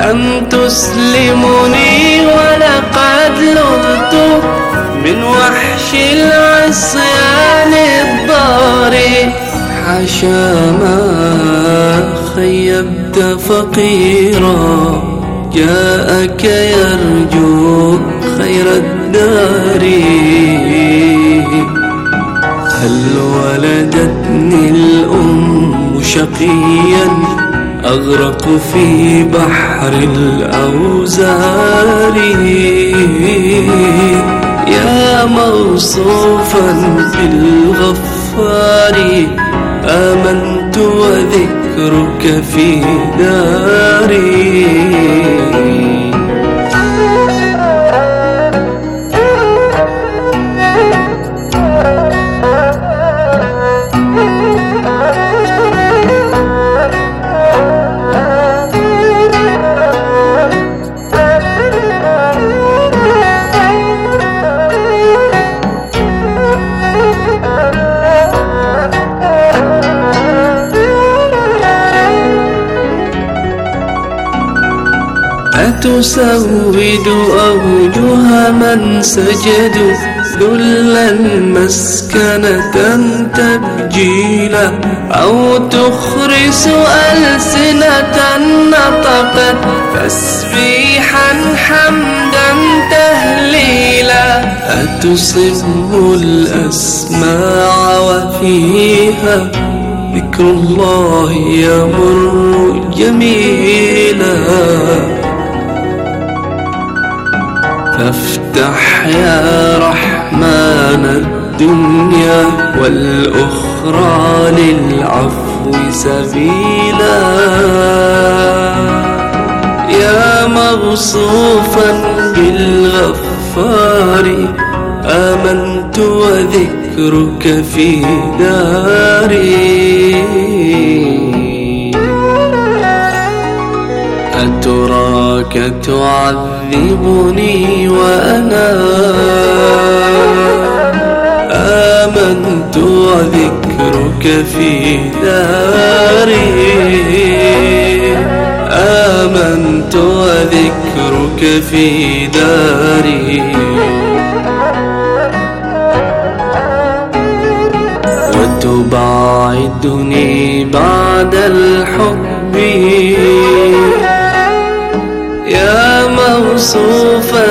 أن تسلمني، ولقد لذت من وحش العصيان الضاري. حاشا ما خيبت فقيرا جاءك يرجو خير الدار. هل ولدتني الأم شقيا أغرق في بحر الأوزار؟ يا موصوفا بالغفار آمنت وذكرك في داري. أتسود أوجه من سجدوا ذلا مسكنة تبجيلا، أو تخرس ألسنة نطقت تسبيحا حمدا تهليلا. أتصم الأسماع وفيها ذكر الله يمر جميلا. فافتح يا رحمن الدنيا والأخرى للعفو سبيلا. يا موصوفا بالغفار آمنت وذكرك في داري. أتراك تعذبني وأنا آمنت وذكرك في داري. آمنت وذكرك في داري. وتباعدني بعد الحب يا موصوفا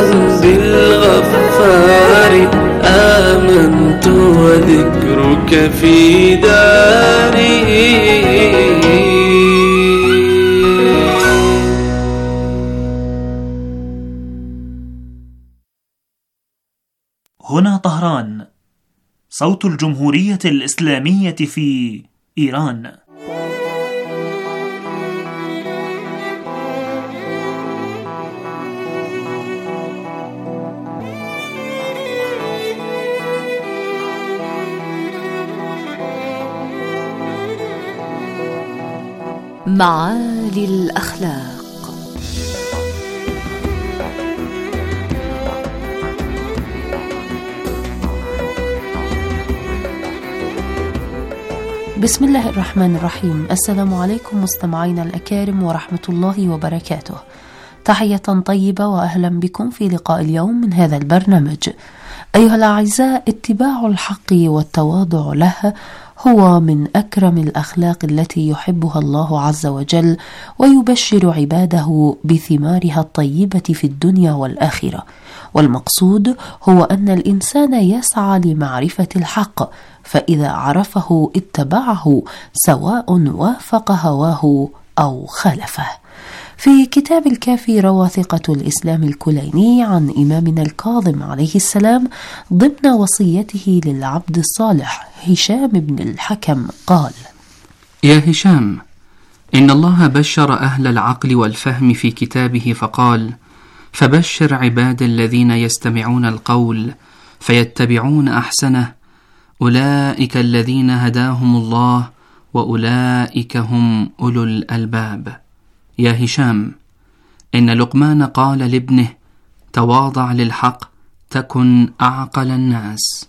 بالغفار آمنت وذكرك في داري. هنا طهران، صوت الجمهورية الإسلامية في إيران. معالي الأخلاق. بسم الله الرحمن الرحيم. السلام عليكم مستمعينا الأكارم ورحمة الله وبركاته. تحية طيبة وأهلا بكم في لقاء اليوم من هذا البرنامج. أيها الأعزاء، اتباع الحق والتواضع له هو من أكرم الأخلاق التي يحبها الله عز وجل، ويبشر عباده بثمارها الطيبة في الدنيا والآخرة. والمقصود هو أن الإنسان يسعى لمعرفة الحق، فإذا عرفه اتبعه سواء وافق هواه أو خالفه. في كتاب الكافي روى ثقة الإسلام الكليني عن إمامنا الكاظم عليه السلام ضمن وصيته للعبد الصالح هشام بن الحكم قال: يا هشام، إن الله بشر أهل العقل والفهم في كتابه فقال: فبشر عباد الذين يستمعون القول فيتبعون أحسنه، أولئك الذين هداهم الله وأولئك هم أولو الألباب. يا هشام، إن لقمان قال لابنه: تواضع للحق تكن أعقل الناس.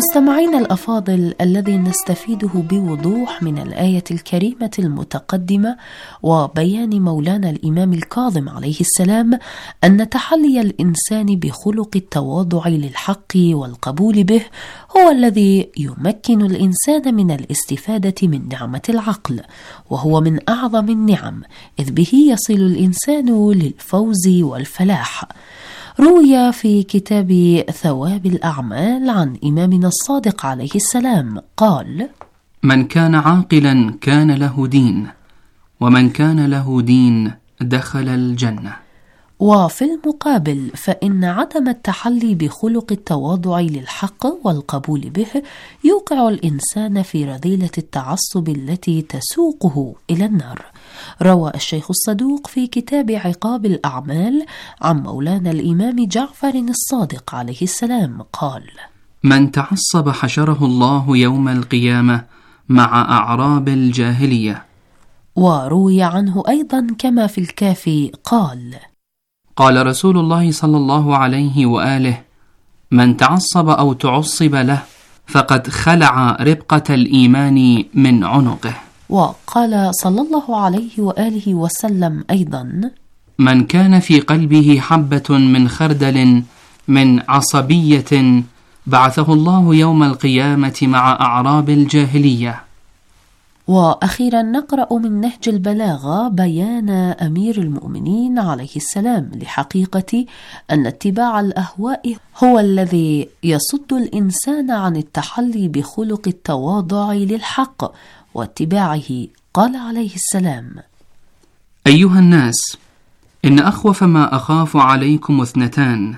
مستمعين الأفاضل، الذي نستفيده بوضوح من الآية الكريمة المتقدمة وبيان مولانا الإمام الكاظم عليه السلام أن تحلي الإنسان بخلق التواضع للحق والقبول به هو الذي يمكن الإنسان من الاستفادة من نعمة العقل، وهو من أعظم النعم، إذ به يصل الإنسان للفوز والفلاح. روي في كتاب ثواب الأعمال عن إمامنا الصادق عليه السلام قال: من كان عاقلا كان له دين، ومن كان له دين دخل الجنة. وفي المقابل فإن عدم التحلي بخلق التواضع للحق والقبول به يوقع الإنسان في رذيلة التعصب التي تسوقه إلى النار. روى الشيخ الصدوق في كتاب عقاب الأعمال عن مولانا الإمام جعفر الصادق عليه السلام قال: من تعصب حشره الله يوم القيامة مع أعراب الجاهلية. وروي عنه أيضا كما في الكافي قال: قال رسول الله صلى الله عليه وآله: من تعصب أو تعصب له فقد خلع ربقة الإيمان من عنقه. وقال صلى الله عليه وآله وسلم أيضا: من كان في قلبه حبة من خردل من عصبية بعثه الله يوم القيامة مع أعراب الجاهلية. وأخيرا نقرأ من نهج البلاغة بيان أمير المؤمنين عليه السلام لحقيقة أن اتباع الأهواء هو الذي يصد الإنسان عن التحلي بخلق التواضع للحق واتباعه. قال عليه السلام: أيها الناس، إن أخوف ما أخاف عليكم اثنتان: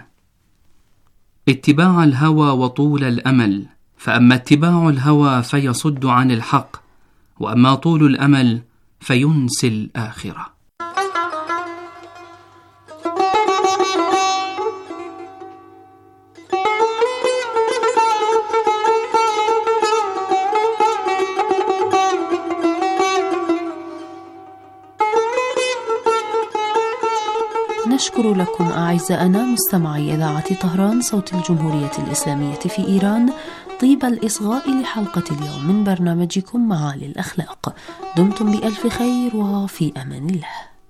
اتباع الهوى وطول الأمل، فأما اتباع الهوى فيصد عن الحق، وأما طول الأمل فينسي الآخرة. نشكر لكم أعزائنا مستمعي إذاعة طهران صوت الجمهورية الإسلامية في إيران طيب الإصغاء لحلقة اليوم من برنامجكم معالي الأخلاق. دمتم بألف خير وفي أمان الله.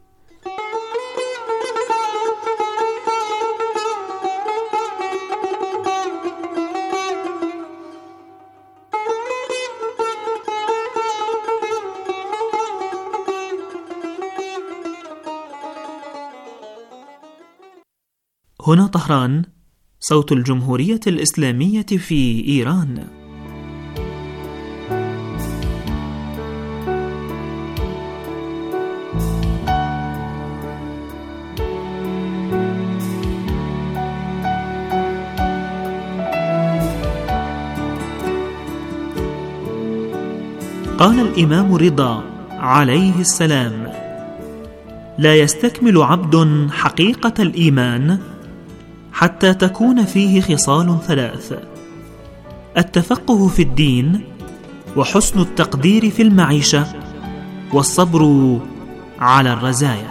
هنا طهران صوت الجمهورية الإسلامية في إيران. قال الإمام رضا عليه السلام: لا يستكمل عبد حقيقة الإيمان حتى تكون فيه خصال ثلاث: التفقه في الدين، وحسن التقدير في المعيشة، والصبر على الرزايا.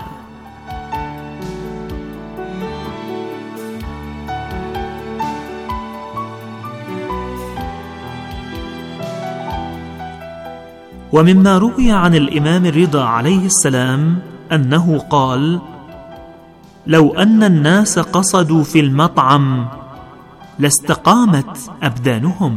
ومما روي عن الإمام الرضا عليه السلام أنه قال: لو أن الناس قصدوا في المطعم لاستقامت أبدانهم.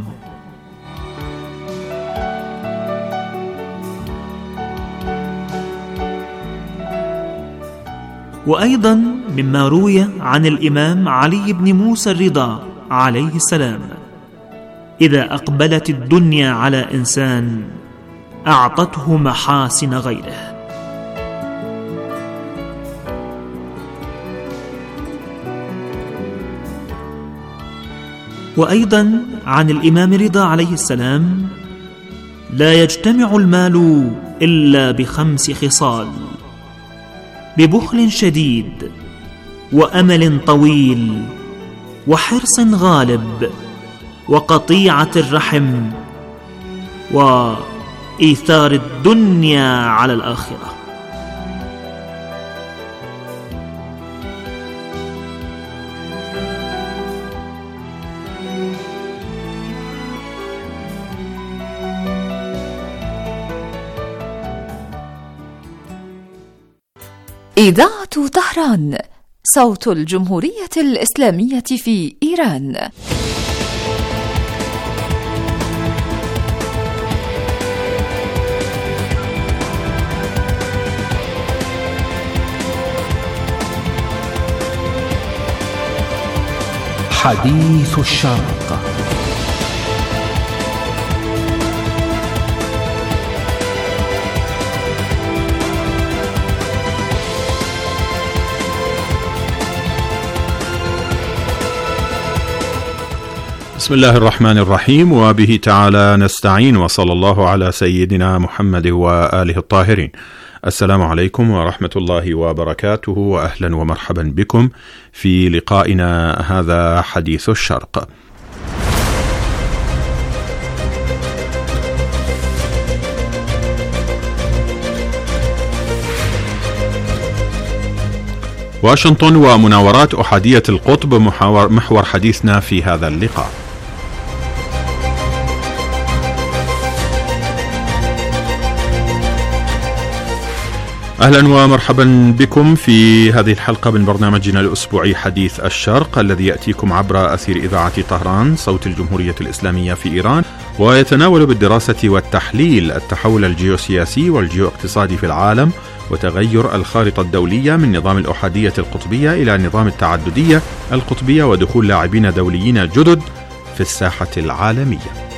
وأيضا مما روي عن الإمام علي بن موسى الرضا عليه السلام: إذا أقبلت الدنيا على إنسان أعطته محاسن غيره. وأيضا عن الإمام رضا عليه السلام: لا يجتمع المال إلا ب5 خصال: ببخل شديد، وأمل طويل، وحرص غالب، وقطيعة الرحم، وإيثار الدنيا على الآخرة. إذاعة طهران، صوت الجمهورية الإسلامية في إيران. حديث الشرق. بسم الله الرحمن الرحيم، وبه تعالى نستعين، وصلى الله على سيدنا محمد وآله الطاهرين. السلام عليكم ورحمة الله وبركاته، وأهلا ومرحبا بكم في لقائنا هذا حديث الشرق. واشنطن ومناورات أحادية القطب محور حديثنا في هذا اللقاء. أهلا ومرحبا بكم في هذه الحلقة من برنامجنا الأسبوعي حديث الشرق، الذي يأتيكم عبر أثير إذاعة طهران صوت الجمهورية الإسلامية في إيران، ويتناول بالدراسة والتحليل التحول الجيوسياسي والجيواقتصادي في العالم، وتغير الخارطة الدولية من نظام الأحادية القطبية إلى نظام التعددية القطبية، ودخول لاعبين دوليين جدد في الساحة العالمية.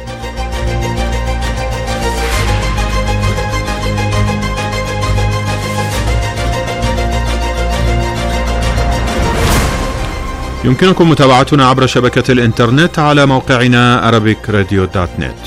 يمكنكم متابعتنا عبر شبكة الإنترنت على موقعنا arabicradio.net.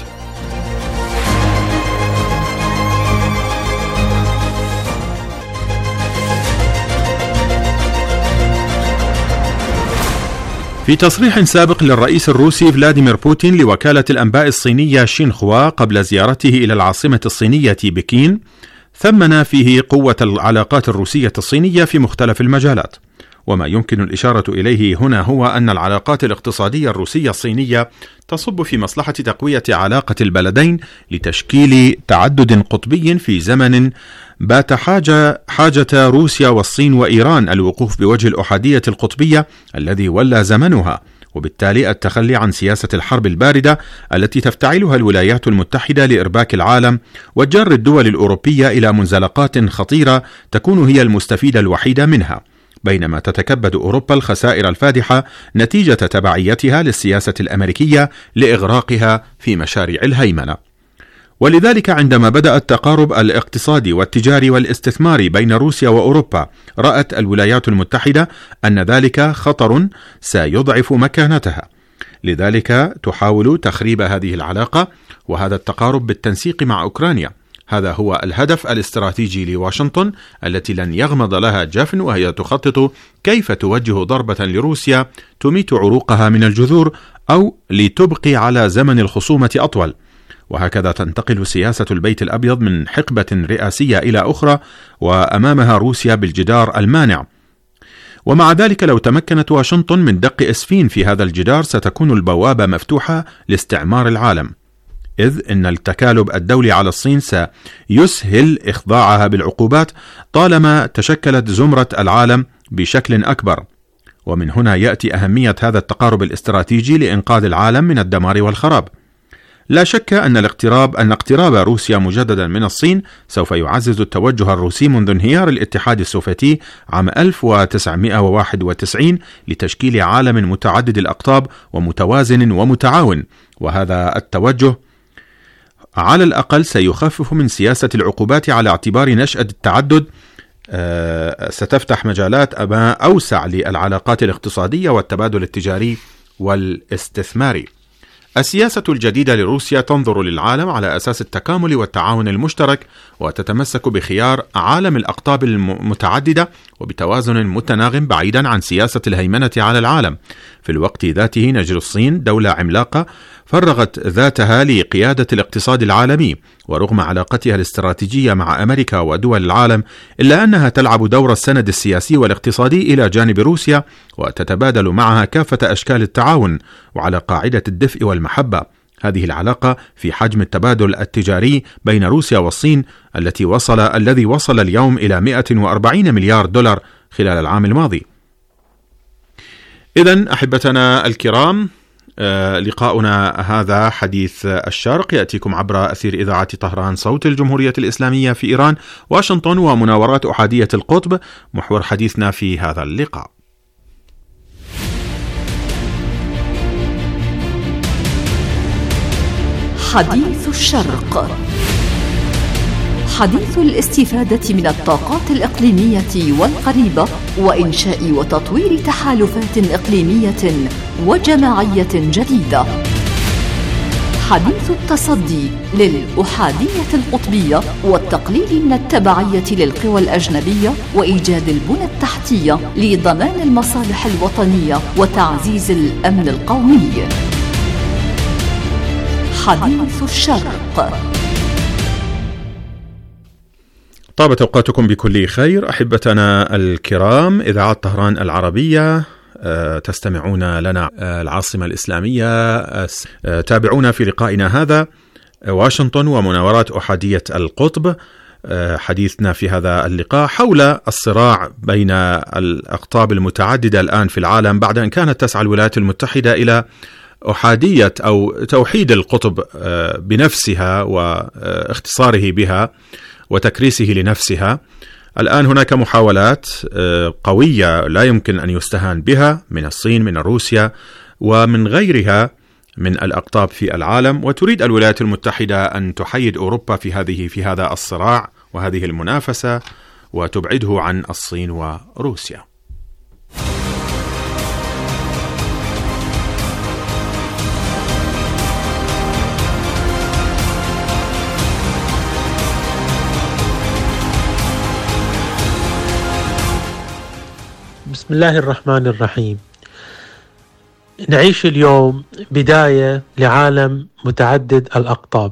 في تصريح سابق للرئيس الروسي فلاديمير بوتين لوكالة الأنباء الصينية شينخوا قبل زيارته إلى العاصمة الصينية بكين، ثمن فيه قوة العلاقات الروسية الصينية في مختلف المجالات. وما يمكن الإشارة إليه هنا هو أن العلاقات الاقتصادية الروسية الصينية تصب في مصلحة تقوية علاقة البلدين لتشكيل تعدد قطبي في زمن بات حاجة روسيا والصين وإيران الوقوف بوجه الأحادية القطبية الذي ولى زمنها، وبالتالي التخلي عن سياسة الحرب الباردة التي تفتعلها الولايات المتحدة لإرباك العالم وجر الدول الأوروبية إلى منزلقات خطيرة تكون هي المستفيدة الوحيدة منها، بينما تتكبد أوروبا الخسائر الفادحة نتيجة تبعيتها للسياسة الأمريكية لإغراقها في مشاريع الهيمنة. ولذلك عندما بدأ التقارب الاقتصادي والتجاري والاستثماري بين روسيا وأوروبا، رأت الولايات المتحدة أن ذلك خطر سيضعف مكانتها، لذلك تحاول تخريب هذه العلاقة وهذا التقارب بالتنسيق مع أوكرانيا. هذا هو الهدف الاستراتيجي لواشنطن التي لن يغمض لها جفن، وهي تخطط كيف توجه ضربة لروسيا تميت عروقها من الجذور أو لتبقي على زمن الخصومة أطول. وهكذا تنتقل سياسة البيت الأبيض من حقبة رئاسية إلى أخرى، وأمامها روسيا بالجدار المانع. ومع ذلك لو تمكنت واشنطن من دق إسفين في هذا الجدار ستكون البوابة مفتوحة لاستعمار العالم، إذ إن التكالب الدولي على الصين سيسهل إخضاعها بالعقوبات طالما تشكلت زمرة العالم بشكل أكبر. ومن هنا يأتي أهمية هذا التقارب الاستراتيجي لإنقاذ العالم من الدمار والخراب. لا شك أن اقتراب روسيا مجددا من الصين سوف يعزز التوجه الروسي منذ انهيار الاتحاد السوفيتي عام 1991 لتشكيل عالم متعدد الأقطاب ومتوازن ومتعاون، وهذا التوجه على الأقل سيخفف من سياسة العقوبات على اعتبار نشأة التعدد ستفتح مجالات أوسع للعلاقات الاقتصادية والتبادل التجاري والاستثماري. السياسة الجديدة لروسيا تنظر للعالم على أساس التكامل والتعاون المشترك، وتتمسك بخيار عالم الأقطاب المتعددة وبتوازن متناغم بعيدا عن سياسة الهيمنة على العالم. في الوقت ذاته نجد الصين دولة عملاقة فرغت ذاتها لقيادة الاقتصاد العالمي، ورغم علاقتها الاستراتيجية مع أمريكا ودول العالم إلا أنها تلعب دور السند السياسي والاقتصادي إلى جانب روسيا، وتتبادل معها كافة أشكال التعاون وعلى قاعدة الدفء والمحبة. هذه العلاقة في حجم التبادل التجاري بين روسيا والصين الذي وصل اليوم إلى 140 مليار دولار خلال العام الماضي. إذن أحبتنا الكرام، لقاؤنا هذا حديث الشرق يأتيكم عبر أثير إذاعة طهران صوت الجمهورية الإسلامية في إيران، واشنطن ومناورات أحادية القطب محور حديثنا في هذا اللقاء. حديث الشرق، حديث الاستفادة من الطاقات الإقليمية والقريبة وإنشاء وتطوير تحالفات إقليمية وجماعية جديدة. حديث التصدي للأحادية القطبية والتقليل من التبعية للقوى الأجنبية وإيجاد البنى التحتية لضمان المصالح الوطنية وتعزيز الأمن القومي. حديث الشرق. طابت أوقاتكم بكل خير أحبتنا الكرام. إذاعة طهران العربية، تستمعون لنا العاصمة الإسلامية. تابعونا في لقائنا هذا واشنطن ومناورات أحادية القطب. حديثنا في هذا اللقاء حول الصراع بين الأقطاب المتعددة الآن في العالم، بعد أن كانت تسعى الولايات المتحدة إلى أحادية أو توحيد القطب بنفسها واختصاره بها وتكريسه لنفسها. الآن هناك محاولات قوية لا يمكن أن يستهان بها من الصين، من روسيا، ومن غيرها من الأقطاب في العالم، وتريد الولايات المتحدة أن تحيد أوروبا في هذا الصراع وهذه المنافسة وتبعده عن الصين وروسيا. بسم الله الرحمن الرحيم. نعيش اليوم بداية لعالم متعدد الأقطاب،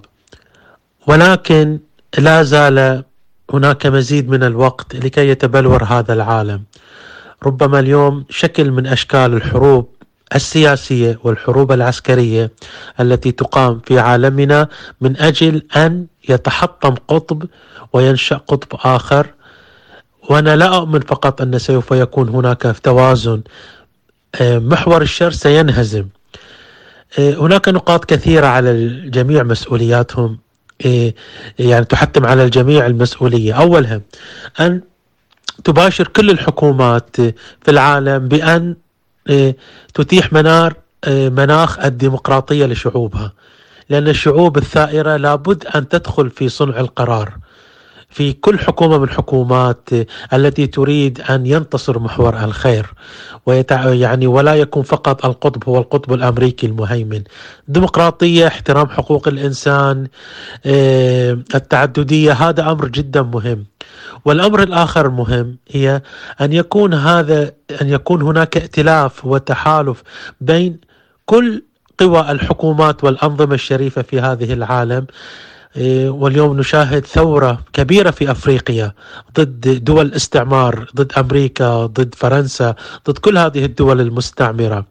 ولكن لا زال هناك مزيد من الوقت لكي يتبلور هذا العالم. ربما اليوم شكل من أشكال الحروب السياسية والحروب العسكرية التي تقام في عالمنا من أجل أن يتحطم قطب وينشأ قطب آخر. وأنا لا أؤمن فقط أن سوف يكون هناك توازن، محور الشر سينهزم. هناك نقاط كثيرة على الجميع مسؤولياتهم، يعني تحتم على الجميع المسؤولية. أولها أن تباشر كل الحكومات في العالم بأن تتيح مناخ الديمقراطية لشعوبها، لأن الشعوب الثائرة لابد أن تدخل في صنع القرار في كل حكومة من الحكومات التي تريد أن ينتصر محور الخير، يعني ولا يكون فقط القطب هو القطب الأمريكي المهيمن. ديمقراطية، احترام حقوق الإنسان، التعددية، هذا أمر جدا مهم. والأمر الآخر المهم هي أن يكون هناك ائتلاف وتحالف بين كل قوى الحكومات والأنظمة الشريفة في هذه العالم. واليوم نشاهد ثورة كبيرة في أفريقيا ضد دول الاستعمار، ضد أمريكا، ضد فرنسا، ضد كل هذه الدول المستعمرة.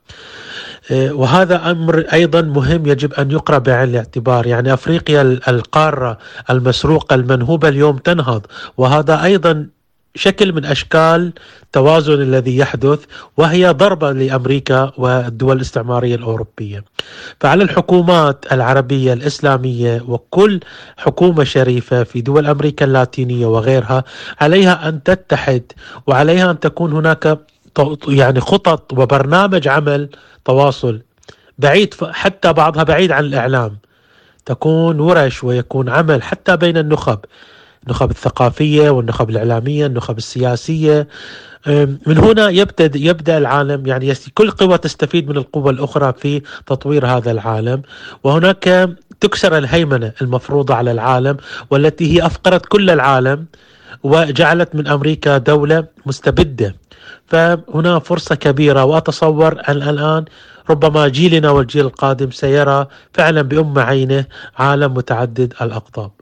وهذا أمر أيضا مهم يجب أن يقرأ بعين الاعتبار. يعني أفريقيا القارة المسروقة المنهوبة اليوم تنهض، وهذا أيضا شكل من أشكال التوازن الذي يحدث، وهي ضربة لأمريكا والدول الاستعمارية الأوروبية. فعلى الحكومات العربية الإسلامية وكل حكومة شريفة في دول أمريكا اللاتينية وغيرها عليها أن تتحد، وعليها أن تكون هناك يعني خطط وبرنامج عمل تواصل بعيد، حتى بعضها بعيد عن الإعلام، تكون ورش ويكون عمل حتى بين النخب الثقافية والنخب الإعلامية، النخب السياسية. من هنا يبدأ العالم، يعني كل قوة تستفيد من القوة الأخرى في تطوير هذا العالم. وهناك تكسر الهيمنة المفروضة على العالم والتي هي أفقرت كل العالم وجعلت من أمريكا دولة مستبدة. فهنا فرصة كبيرة، وأتصور أن الآن ربما جيلنا والجيل القادم سيرى فعلا بأم عينه عالم متعدد الأقطاب.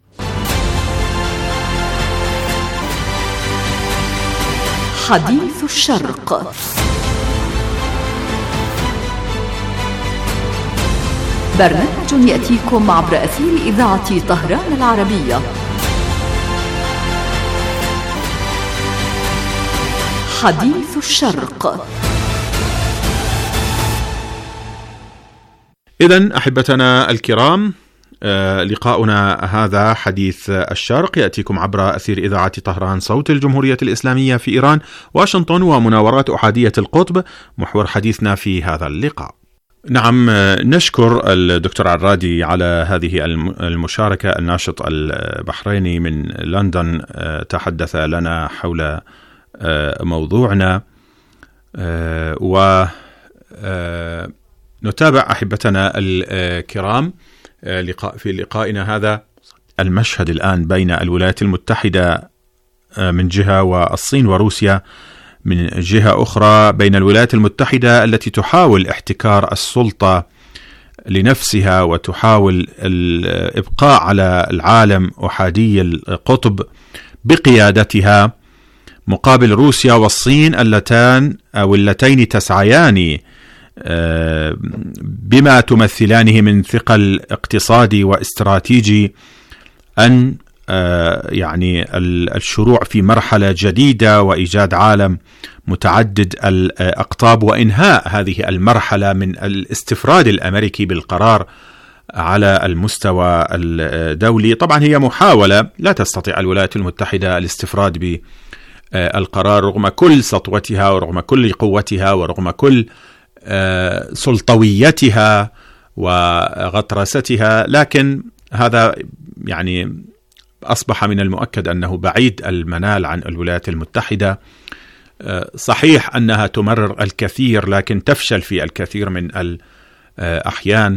حديث الشرق. برنامج يأتيكم عبر أثير إذاعة طهران العربية. حديث الشرق. إذن أحبتنا الكرام، لقاؤنا هذا حديث الشرق يأتيكم عبر أثير إذاعة طهران صوت الجمهورية الإسلامية في إيران واشنطن، ومناورات أحادية القطب محور حديثنا في هذا اللقاء. نعم، نشكر الدكتور عرادي على هذه المشاركة. الناشط البحريني من لندن تحدث لنا حول موضوعنا، ونتابع أحبتنا الكرام في لقائنا هذا المشهد الآن بين الولايات المتحدة من جهة والصين وروسيا من جهة أخرى، بين الولايات المتحدة التي تحاول احتكار السلطة لنفسها وتحاول الإبقاء على العالم أحادي القطب بقيادتها، مقابل روسيا والصين اللتين تسعيان بما تمثلانه من ثقل اقتصادي واستراتيجي أن يعني الشروع في مرحلة جديدة وإيجاد عالم متعدد الأقطاب وإنهاء هذه المرحلة من الاستفراد الأمريكي بالقرار على المستوى الدولي. طبعا هي محاولة، لا تستطيع الولايات المتحدة الاستفراد بالقرار رغم كل سطوتها ورغم كل قوتها ورغم كل سلطويتها وغطرستها، لكن هذا يعني أصبح من المؤكد أنه بعيد المنال عن الولايات المتحدة. صحيح أنها تمرر الكثير لكن تفشل في الكثير من الأحيان،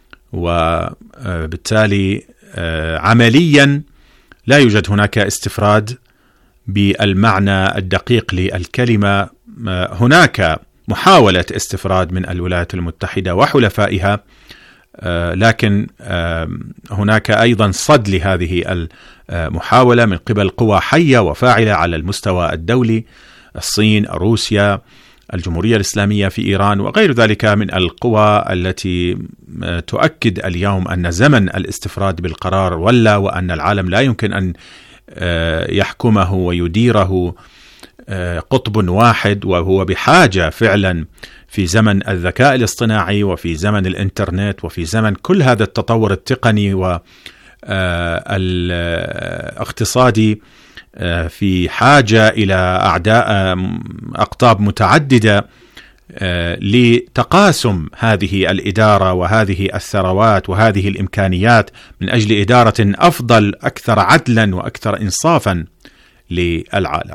وبالتالي عمليا لا يوجد هناك استفراد بالمعنى الدقيق للكلمة. هناك محاولة استفراد من الولايات المتحدة وحلفائها، لكن هناك أيضا صد لهذه المحاولة من قبل قوى حية وفاعلة على المستوى الدولي: الصين، روسيا، الجمهورية الإسلامية في إيران وغير ذلك من القوى التي تؤكد اليوم أن زمن الاستفراد بالقرار ولى، وأن العالم لا يمكن أن يحكمه ويديره قطب واحد، وهو بحاجة فعلا في زمن الذكاء الاصطناعي وفي زمن الإنترنت وفي زمن كل هذا التطور التقني والاقتصادي، في حاجة إلى أعداء أقطاب متعددة لتقاسم هذه الإدارة وهذه الثروات وهذه الإمكانيات من أجل إدارة أفضل، أكثر عدلا وأكثر إنصافا للعالم.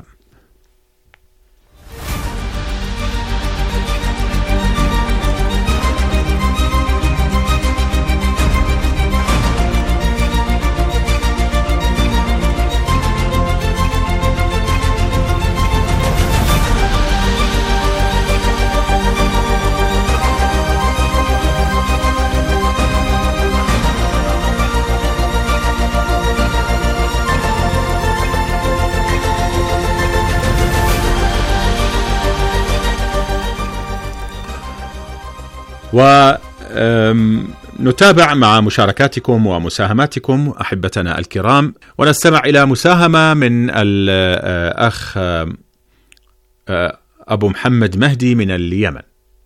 ونتابع مع مشاركاتكم ومساهماتكم أحبتنا الكرام، ونستمع إلى مساهمة من الأخ أبو محمد مهدي من اليمن.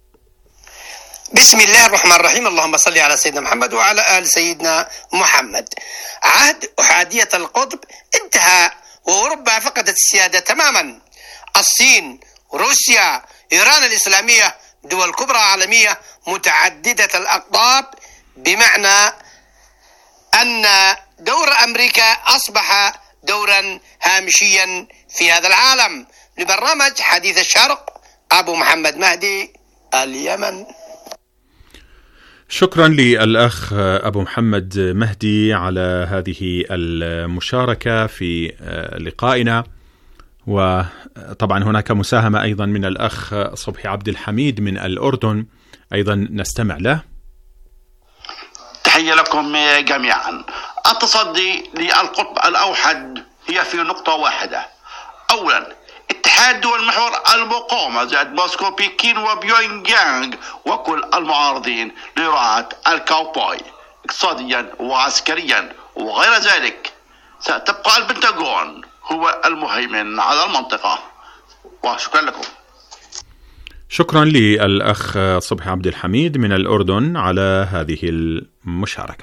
بسم الله الرحمن الرحيم، اللهم صل على سيدنا محمد وعلى آل سيدنا محمد. عهد أحادية القطب انتهى وأوروبا فقدت السيادة تماما. الصين، روسيا، إيران الإسلامية دول كبرى عالمية متعددة الأقطاب، بمعنى أن دور أمريكا أصبح دورا هامشيا في هذا العالم. لبرنامج حديث الشرق، أبو محمد مهدي، اليمن. شكرا للأخ أبو محمد مهدي على هذه المشاركة في لقائنا. وطبعا هناك مساهمة أيضا من الأخ صبحي عبد الحميد من الأردن، أيضا نستمع له. تحية لكم جميعا. التصدي للقطب الأوحد هي في نقطة واحدة: أولا اتحاد اتحاد دول المحور المقاومة زائد موسكو بكين وبيونغ يانغ وكل المعارضين لرعاة الكاوبوي اقتصاديا وعسكريا وغير ذلك. ستبقى البنتاغون هو المهيمن على المنطقة. وشكرا لكم. شكرا للأخ صبحي عبد الحميد من الأردن على هذه المشاركة.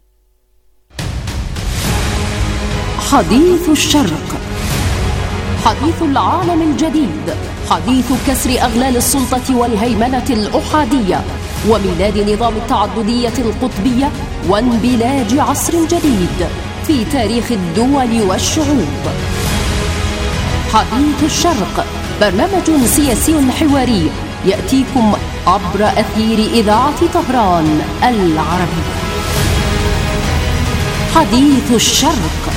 حديث الشرق، حديث العالم الجديد، حديث كسر أغلال السلطة والهيمنة الأحادية وميلاد نظام التعددية القطبية وانبلاج عصر جديد في تاريخ الدول والشعوب. حديث الشرق برنامج سياسي حواري يأتيكم عبر أثير إذاعة طهران العربية. حديث الشرق.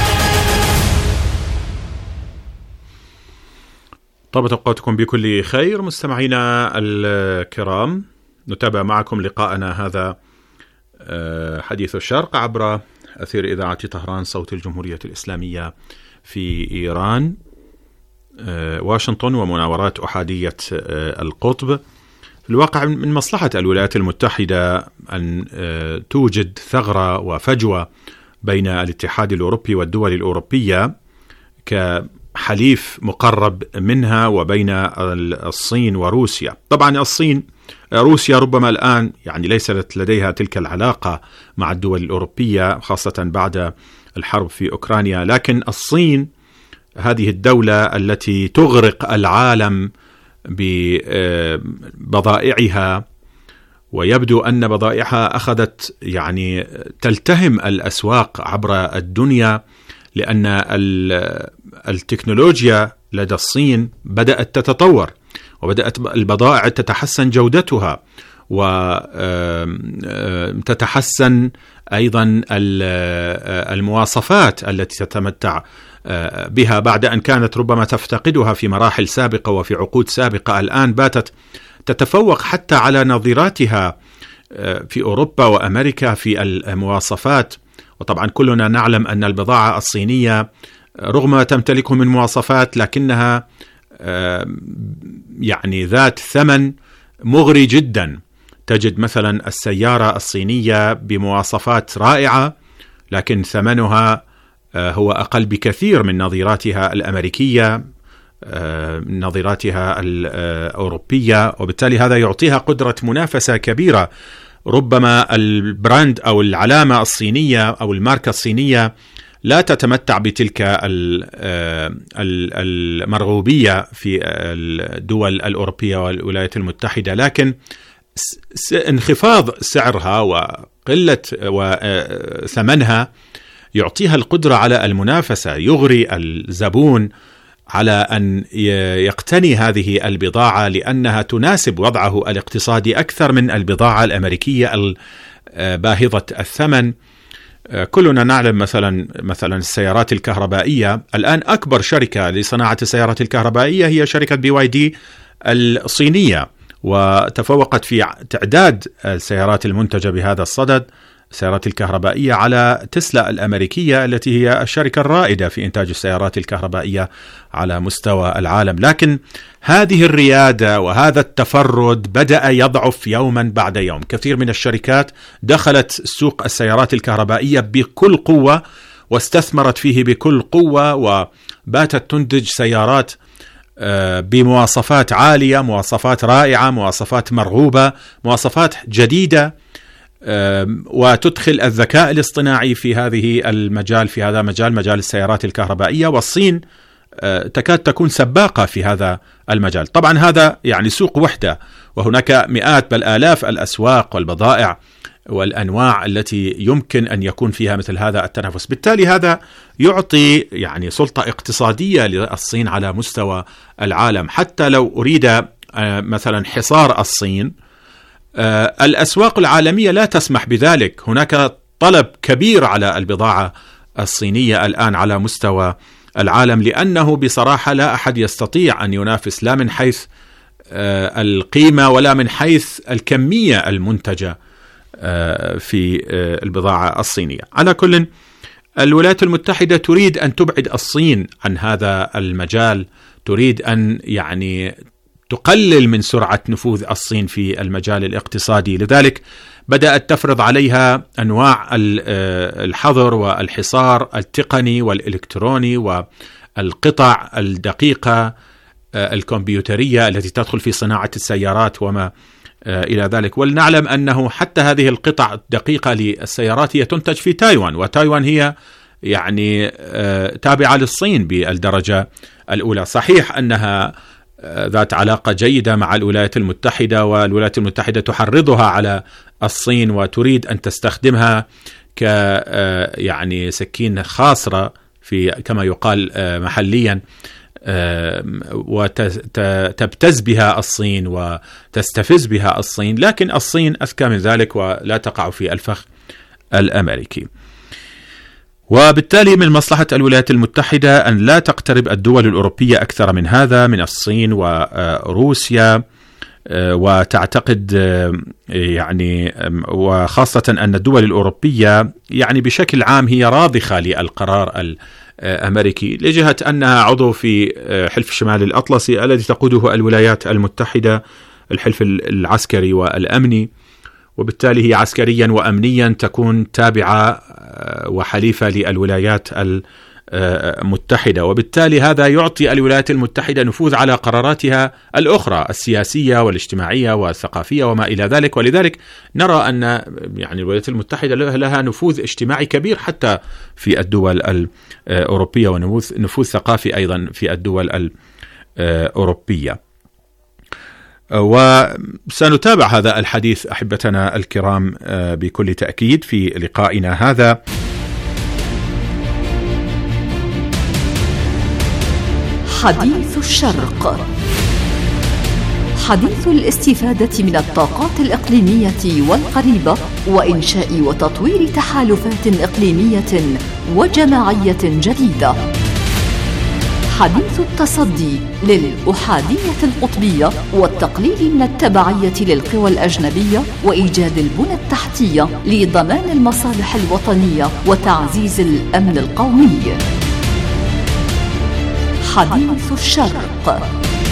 طابت أوقاتكم بكل خير مستمعينا الكرام، نتابع معكم لقاءنا هذا حديث الشرق عبر أثير إذاعة طهران صوت الجمهورية الإسلامية في إيران، واشنطن ومناورات أحادية القطب. في الواقع من مصلحة الولايات المتحدة أن توجد ثغرة وفجوة بين الاتحاد الأوروبي والدول الأوروبية كحليف مقرب منها وبين الصين وروسيا. طبعا روسيا ربما الآن يعني ليست لديها تلك العلاقة مع الدول الأوروبية خاصة بعد الحرب في أوكرانيا، لكن الصين هذه الدولة التي تغرق العالم ببضائعها، ويبدو أن بضائعها أخذت يعني تلتهم الأسواق عبر الدنيا، لأن التكنولوجيا لدى الصين بدأت تتطور وبدأت البضائع تتحسن جودتها وتتحسن أيضا المواصفات التي تتمتع بها بعد أن كانت ربما تفتقدها في مراحل سابقة وفي عقود سابقة. الآن باتت تتفوق حتى على نظيراتها في أوروبا وأمريكا في المواصفات. وطبعا كلنا نعلم أن البضاعة الصينية رغم ما تمتلكه من مواصفات لكنها يعني ذات ثمن مغري جدا. تجد مثلا السيارة الصينية بمواصفات رائعة لكن ثمنها هو أقل بكثير من نظيراتها الأمريكية، من نظيراتها الأوروبية، وبالتالي هذا يعطيها قدرة منافسة كبيرة. ربما البراند أو العلامة الصينية أو الماركة الصينية لا تتمتع بتلك المرغوبية في الدول الأوروبية والولايات المتحدة، لكن انخفاض سعرها وقلة ثمنها يعطيها القدرة على المنافسة، يغري الزبون على أن يقتني هذه البضاعة لأنها تناسب وضعه الاقتصادي أكثر من البضاعة الأمريكية باهظة الثمن. كلنا نعلم مثلا السيارات الكهربائية. الآن أكبر شركة لصناعة السيارات الكهربائية هي شركة BYD الصينية، وتفوقت في تعداد السيارات المنتجة بهذا الصدد السيارات الكهربائية على تسلا الأمريكية التي هي الشركة الرائدة في إنتاج السيارات الكهربائية على مستوى العالم. لكن هذه الريادة وهذا التفرد بدأ يضعف يوما بعد يوم. كثير من الشركات دخلت سوق السيارات الكهربائية بكل قوة واستثمرت فيه بكل قوة، وباتت تنتج سيارات بمواصفات عالية، مواصفات رائعة، مواصفات مرغوبة، مواصفات جديدة، وتدخل الذكاء الاصطناعي في هذه المجال، في هذا مجال السيارات الكهربائية. والصين تكاد تكون سباقة في هذا المجال. طبعا هذا يعني سوق وحدة، وهناك مئات بل آلاف الأسواق والبضائع والأنواع التي يمكن أن يكون فيها مثل هذا التنافس. بالتالي هذا يعطي يعني سلطة اقتصادية للصين على مستوى العالم. حتى لو أريد مثلا حصار الصين، الأسواق العالمية لا تسمح بذلك. هناك طلب كبير على البضاعة الصينية الآن على مستوى العالم، لأنه بصراحة لا أحد يستطيع أن ينافس لا من حيث القيمة ولا من حيث الكمية المنتجة في البضاعة الصينية. على كل الولايات المتحدة تريد أن تبعد الصين عن هذا المجال، تريد أن يعني تقلل من سرعة نفوذ الصين في المجال الاقتصادي، لذلك بدأت تفرض عليها أنواع الحظر والحصار التقني والإلكتروني والقطع الدقيقة الكمبيوترية التي تدخل في صناعة السيارات وما إلى ذلك. ولنعلم أنه حتى هذه القطع الدقيقة للسيارات هي تنتج في تايوان، وتايوان هي يعني تابعة للصين بالدرجة الأولى. صحيح أنها ذات علاقة جيدة مع الولايات المتحدة، والولايات المتحدة تحرضها على الصين وتريد أن تستخدمها ك يعني سكين خاصرة في كما يقال محليا، وتبتز بها الصين وتستفز بها الصين، لكن الصين أذكى من ذلك ولا تقع في الفخ الأمريكي. وبالتالي من مصلحة الولايات المتحدة أن لا تقترب الدول الأوروبية أكثر من هذا من الصين وروسيا، وتعتقد يعني وخاصة أن الدول الأوروبية يعني بشكل عام هي راضخة للقرار الأمريكي لجهة أنها عضو في حلف الشمال الأطلسي الذي تقوده الولايات المتحدة، الحلف العسكري والأمني، وبالتالي هي عسكريا وأمنيا تكون تابعة وحليفة للولايات المتحدة، وبالتالي هذا يعطي الولايات المتحدة نفوذ على قراراتها الأخرى السياسية والاجتماعية والثقافية وما إلى ذلك. ولذلك نرى أن يعني الولايات المتحدة لها نفوذ اجتماعي كبير حتى في الدول الأوروبية، ونفوذ ثقافي أيضا في الدول الأوروبية. وسنتابع هذا الحديث أحبتنا الكرام بكل تأكيد في لقائنا هذا. حديث الشرق، حديث الاستفادة من الطاقات الإقليمية والقريبة وإنشاء وتطوير تحالفات إقليمية وجماعية جديدة. حديث التصدي للأحادية القطبية والتقليل من التبعية للقوى الأجنبية وإيجاد البنى التحتية لضمان المصالح الوطنية وتعزيز الأمن القومي. حديث الشرق.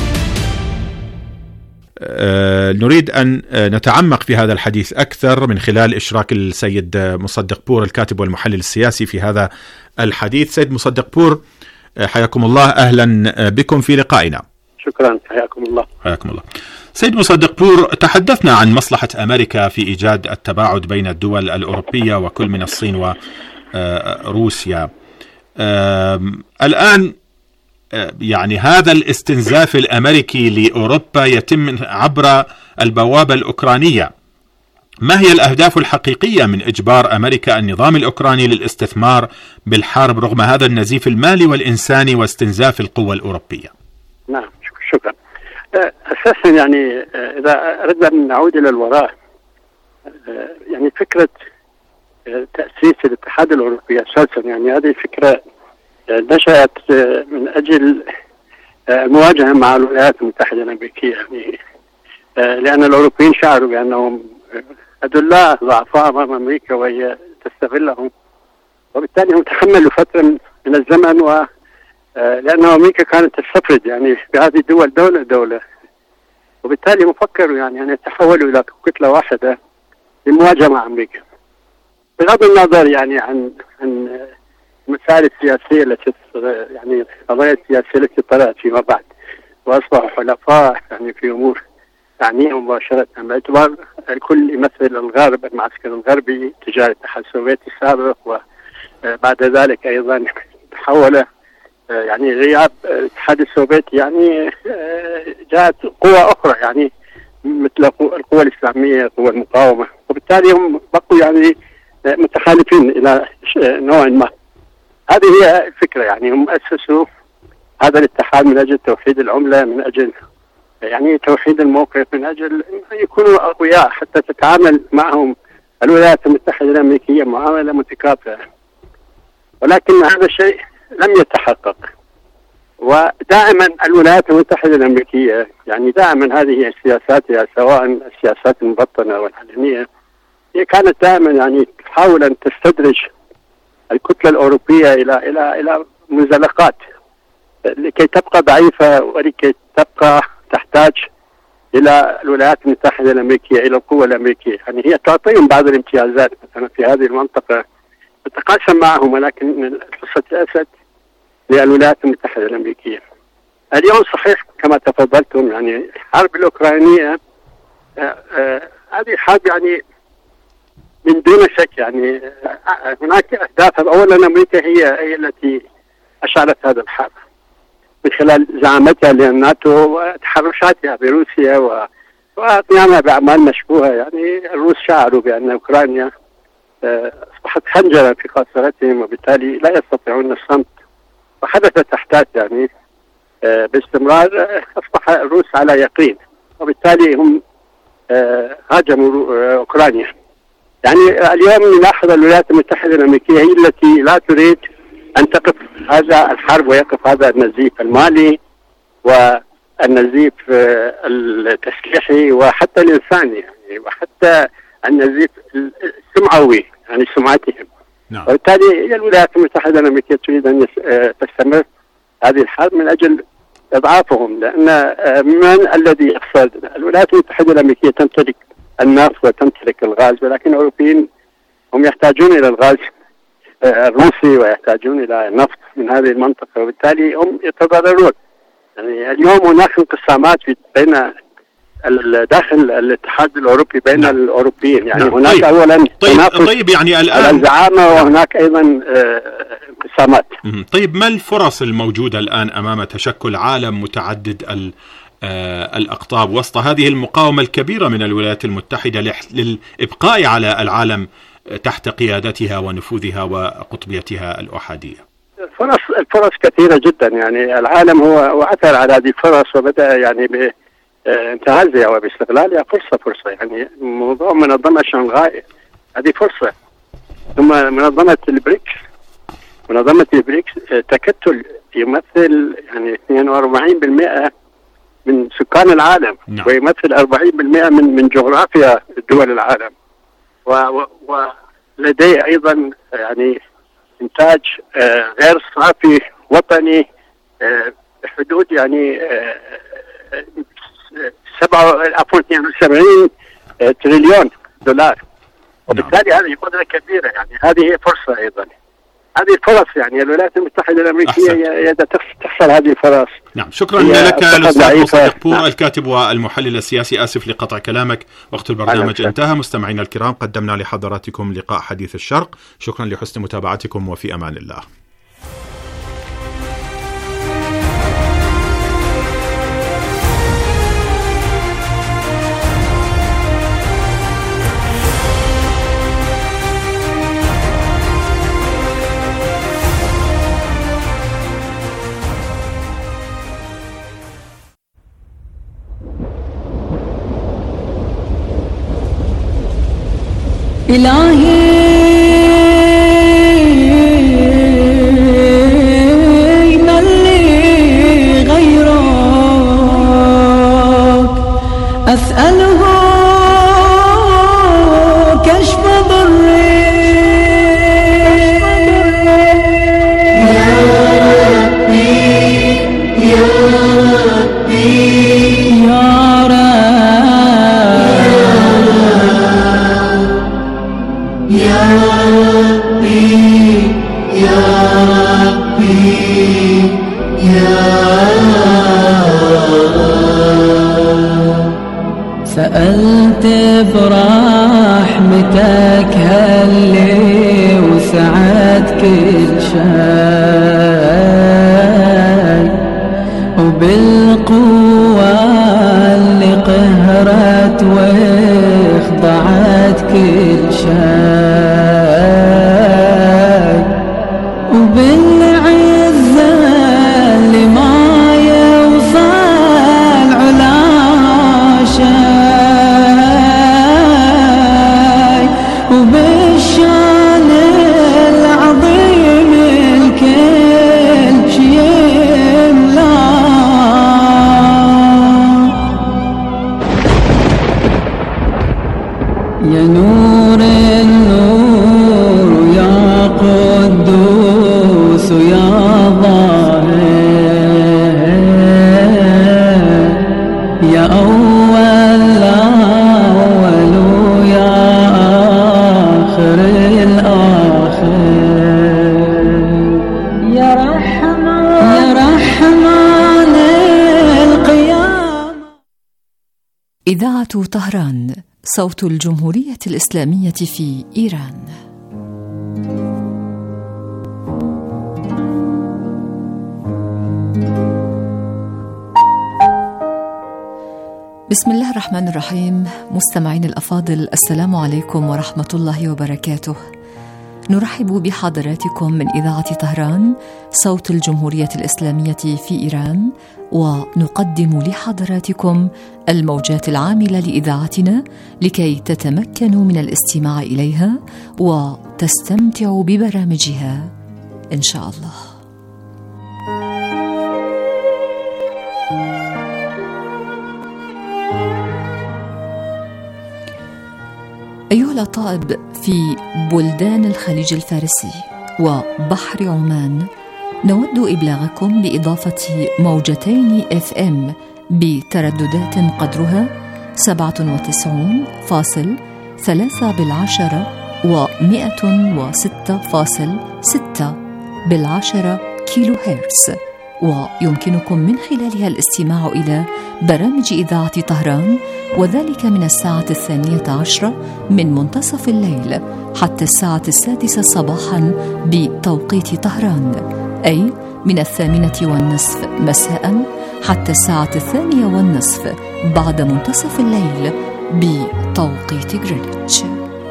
نريد أن نتعمق في هذا الحديث أكثر من خلال إشراك السيد مصدق بور الكاتب والمحلل السياسي في هذا الحديث. سيد مصدق بور، حياكم الله، أهلا بكم في لقائنا. شكرا، حياكم الله. حياكم الله. سيد مصدق بور، تحدثنا عن مصلحة أمريكا في إيجاد التباعد بين الدول الأوروبية وكل من الصين وروسيا. الآن يعني هذا الاستنزاف الأمريكي لأوروبا يتم عبر البوابة الأوكرانية. ما هي الأهداف الحقيقية من إجبار أمريكا النظام الأوكراني للاستثمار بالحرب رغم هذا النزيف المالي والإنساني واستنزاف القوى الأوروبية؟ نعم، شكرا. أساسا يعني إذا أردنا أن نعود إلى الوراء، يعني فكرة تأسيس الاتحاد الأوروبي أساسا يعني هذه فكرة نشأت من أجل المواجهة مع الولايات المتحدة الأمريكية، يعني لأن الأوروبيين شعروا بأنهم أدلاء ضعفاء أمام أمريكا وهي تستغلهم، وبالتالي هم تحملوا فترة من الزمن، لأن أمريكا كانت تستفرد يعني بهذه الدول دولة دولة، وبالتالي هم فكروا يعني أن يتحولوا إلى كتلة واحدة للمواجهة مع أمريكا، بغض النظر يعني عن المسائل السياسية التي يعني القضايا السياسية التي طلعت فيما بعد، وأصبحوا حلفاء يعني في أمور تعنيهم مباشرة، باعتبار الكل يمثل الغرب، المعسكر الغربي تجاه الاتحاد السوفيتي السابق، وبعد ذلك أيضا تحول يعني غياب الاتحاد السوفيتي يعني جاءت قوى أخرى يعني مثل القوى الإسلامية، قوى المقاومة، وبالتالي هم بقوا يعني متخالفين إلى نوع ما. هذه هي الفكرة، يعني هم أسسوا هذا الاتحاد من أجل توحيد العملة، من أجل يعني توحيد الموقف، من أجل أن يكونوا أقوياء حتى تتعامل معهم الولايات المتحدة الأمريكية معاملة متكافئة. ولكن هذا الشيء لم يتحقق، ودائما الولايات المتحدة الأمريكية يعني دائما هذه سياساتها، سواء السياسات المبطنة والعلنية، هي كانت دائما يعني تحاول أن تستدرج الكتلة الأوروبية إلى منزلقات لكي تبقى ضعيفة ولكي تبقى تحتاج إلى الولايات المتحدة الأمريكية، إلى القوة الأمريكية. يعني هي تعطيهم بعض الامتيازات مثلا في هذه المنطقة تتقاسم معهم، ولكن الحصة الأسد للولايات المتحدة الأمريكية. اليوم صحيح كما تفضلتم يعني الحرب الأوكرانية هذه حرب يعني من دون شك يعني هناك أهداف. أولا أمريكا هي التي أشعلت هذا الحرب من خلال زعامتها للناتو وتحرشاتها بروسيا وقيامها بأعمال مشبوهة. يعني الروس شعروا بأن أوكرانيا أصبحت خنجرا في قاصرتهم، وبالتالي لا يستطيعون الصمت، وحدثت أحداث يعني باستمرار أصبح الروس على يقين، وبالتالي هم هاجموا أوكرانيا. يعني اليوم نلاحظ الولايات المتحدة الأمريكية هي التي لا تريد أن تقف هذا الحرب ويقف هذا النزيف المالي والنزيف التسليحي وحتى الإنساني يعني، وحتى النزيف السمعوي يعني سمعتهم. نعم. وبالتالي الولايات المتحدة الأمريكية تريد أن تستمر هذه الحرب من أجل إضعافهم، لأن من الذي يقصد الولايات المتحدة الأمريكية تمتلك النفط وتمتلك الغاز، ولكن الأوروبيين هم يحتاجون إلى الغاز الروسي ويحتاجون إلى النفط من هذه المنطقة، وبالتالي هم يتضررون. يعني اليوم هناك انقسامات بين داخل الاتحاد الأوروبي بين الأوروبيين يعني. نعم. هناك أولا طيب يعني الآن الزعامة وهناك أيضا انقسامات. طيب ما الفرص الموجودة الآن أمام تشكل عالم متعدد الأقطاب وسط هذه المقاومة الكبيرة من الولايات المتحدة للإبقاء على العالم تحت قيادتها ونفوذها وقطبيتها الأحادية؟ الفرص كثيرة جدا يعني. العالم هو عثر على هذه الفرص وبدأ يعني بانتهازها وباستغلالها فرصة يعني. موضوع منظمة شنغهاي هذه فرصة، ثم منظمة البريكس تكتل يمثل يعني 42% من سكان العالم. نعم. ويمثل 40% من جغرافيا دول العالم، ولديه أيضا يعني إنتاج غير صافي وطني بحدود يعني 72 تريليون دولار. وبالتالي هذه قدرة كبيرة يعني. هذه هي فرصة أيضا، هذه الفرص يعني. الولايات المتحدة الأمريكية تحصل هذه الفرص. نعم. شكرا لك الأستاذ صديق بور الكاتب والمحلل السياسي. آسف لقطع كلامك، وقت البرنامج انتهى. مستمعينا الكرام، قدمنا لحضراتكم لقاء حديث الشرق. شكرا لحسن متابعتكم، وفي أمان الله. إلهي من لي غيرك أسأله كشف ضري يا ربي يا ربي يا سألت برحمتك هاللي وسعت كل شيء، وبالقوة اللي قهرت واخضعت كل شيء، وبالعزة اللي ما يوصل علا شيء، وبالشان العظيم الكل شي يملا. يا نور إذاعة طهران، صوت الجمهورية الإسلامية في إيران. بسم الله الرحمن الرحيم. مستمعين الأفاضل، السلام عليكم ورحمة الله وبركاته. نرحب بحضراتكم من إذاعة طهران، صوت الجمهورية الإسلامية في إيران، ونقدم لحضراتكم الموجات العاملة لإذاعتنا لكي تتمكنوا من الاستماع إليها وتستمتعوا ببرامجها إن شاء الله. أيها الأطائب، في بلدان الخليج الفارسي وبحر عمان نود إبلاغكم بإضافة موجتين FM بترددات قدرها 97.3 و106.6 كيلو هرتز، ويمكنكم من خلالها الاستماع إلى برامج إذاعة طهران، وذلك من الساعة 12 من منتصف الليل حتى الساعة 6 صباحا بتوقيت طهران، أي من 8:30 مساء حتى الساعة 2:30 بعد منتصف الليل بتوقيت غرينتش.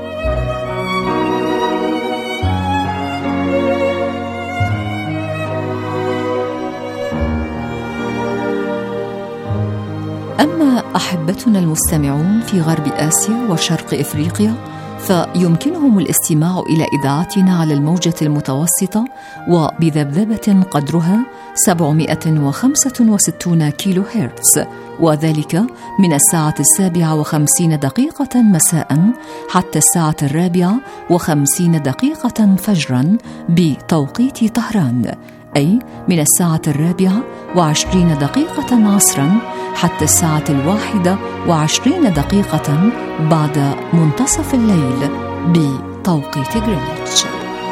أما أحبتنا المستمعون في غرب آسيا وشرق إفريقيا، فيمكنهم الاستماع إلى إذاعتنا على الموجة المتوسطة وبذبذبة قدرها 765 كيلو هرتز، وذلك من الساعة 7:50 مساء حتى الساعة 4:50 فجرا بتوقيت طهران، أي من الساعة 4:20 عصرا حتى الساعة 1:20 بعد منتصف الليل بتوقيت غرينتش.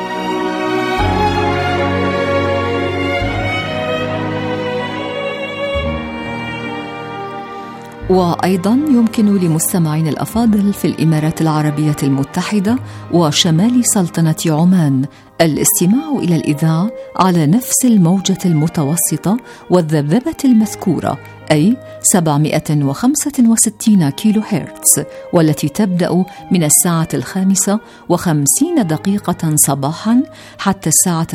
وأيضا يمكن لمستمعين الأفاضل في الإمارات العربية المتحدة وشمال سلطنة عمان الاستماع إلى الإذاعة على نفس الموجة المتوسطة والذبذبة المذكورة، أي 765 كيلو هرتز، والتي تبدأ من الساعة 5:50 صباحا حتى الساعة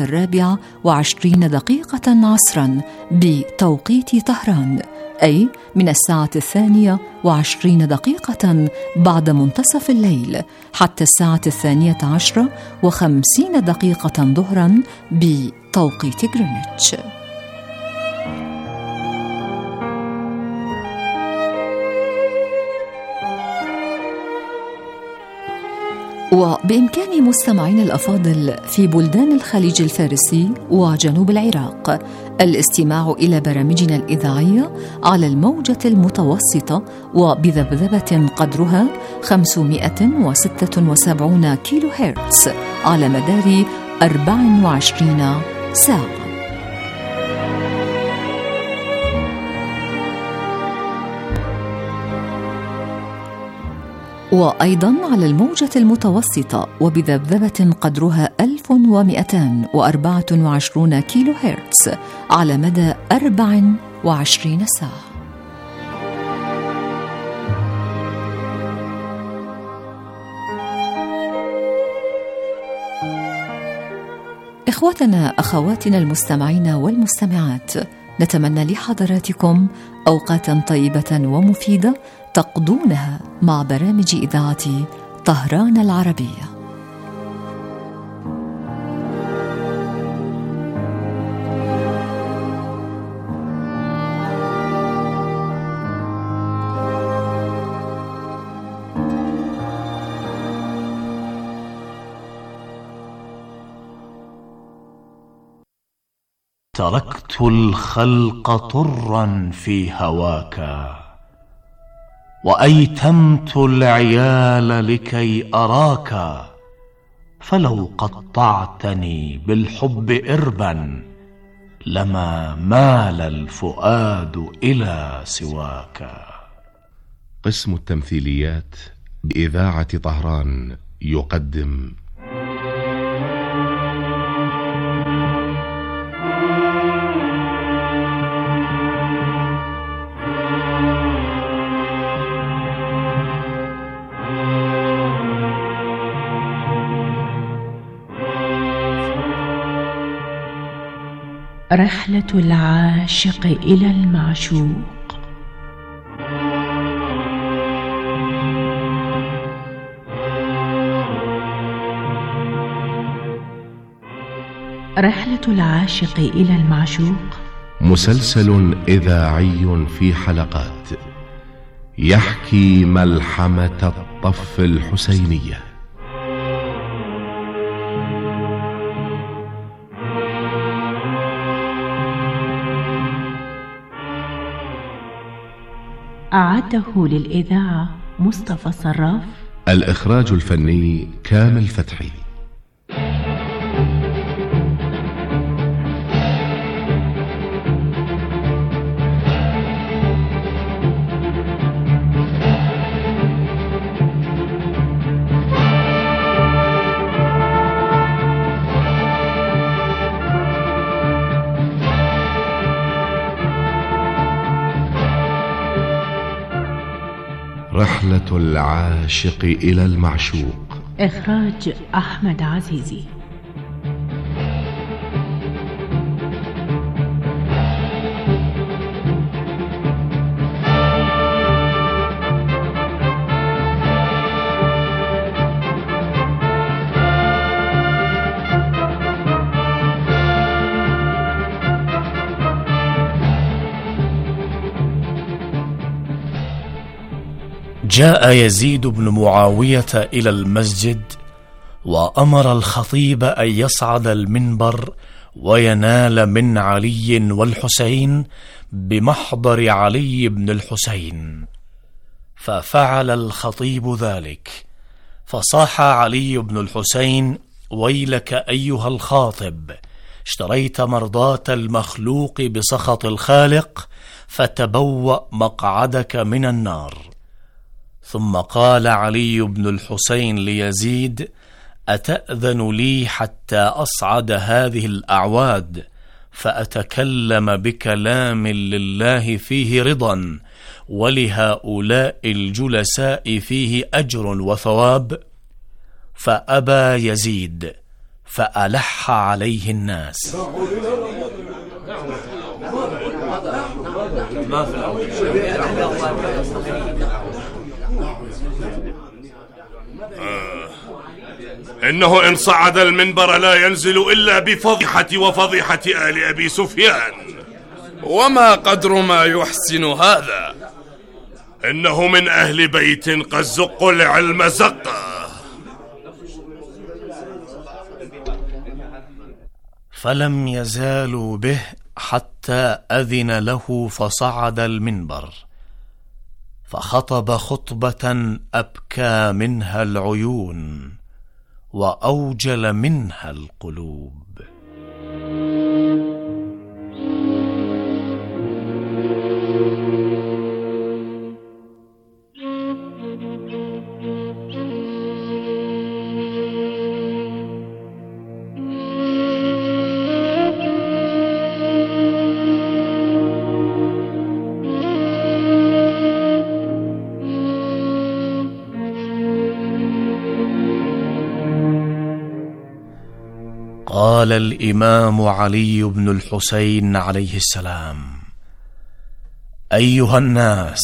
4:20 عصرا بتوقيت طهران، أي من الساعة 2:20 بعد منتصف الليل حتى الساعة 12:50 ظهرا بتوقيت غرينتش. وبإمكان مستمعين الأفاضل في بلدان الخليج الفارسي وجنوب العراق الاستماع إلى برامجنا الإذاعية على الموجة المتوسطة وبذبذبة قدرها 576 كيلو هرتز على مدار 24 ساعة. وأيضا على الموجة المتوسطة وبذبذبة قدرها 1224 كيلو هرتز على مدى 24 ساعة. إخوتنا أخواتنا المستمعين والمستمعات، نتمنى لحضراتكم أوقاتا طيبة ومفيدة تقضونها مع برامج إذاعة طهران العربية. تركت الخلق طرا في هواك، وأيتمت العيال لكي أراك، فلو قطعتني بالحب إربا لما مال الفؤاد إلى سواك. قسم التمثيليات بإذاعة طهران يقدم رحلة العاشق إلى المعشوق. رحلة العاشق إلى المعشوق مسلسل إذاعي في حلقات يحكي ملحمة الطف الحسينية. أعده للإذاعة مصطفى صراف. الإخراج الفني كامل فتحي. رحلة العاشق إلى المعشوق. إخراج أحمد عزيزي. جاء يزيد بن معاوية إلى المسجد وأمر الخطيب أن يصعد المنبر وينال من علي والحسين بمحضر علي بن الحسين، ففعل الخطيب ذلك، فصاح علي بن الحسين: ويلك أيها الخاطب، اشتريت مرضاة المخلوق بسخط الخالق، فتبوأ مقعدك من النار. ثم قال علي بن الحسين ليزيد: أتأذن لي حتى أصعد هذه الأعواد فأتكلم بكلام لله فيه رضا ولهؤلاء الجلساء فيه أجر وثواب؟ فأبى يزيد، فألح عليه الناس. إنه إن صعد المنبر لا ينزل إلا بفضيحة وفضيحة آل أبي سفيان. وما قدر ما يحسن هذا؟ إنه من أهل بيت قد زقوا العلم زقا. فلم يزالوا به حتى أذن له فصعد المنبر، فخطب خطبة أبكى منها العيون وأوجل منها القلوب. قال الإمام علي بن الحسين عليه السلام: أيها الناس،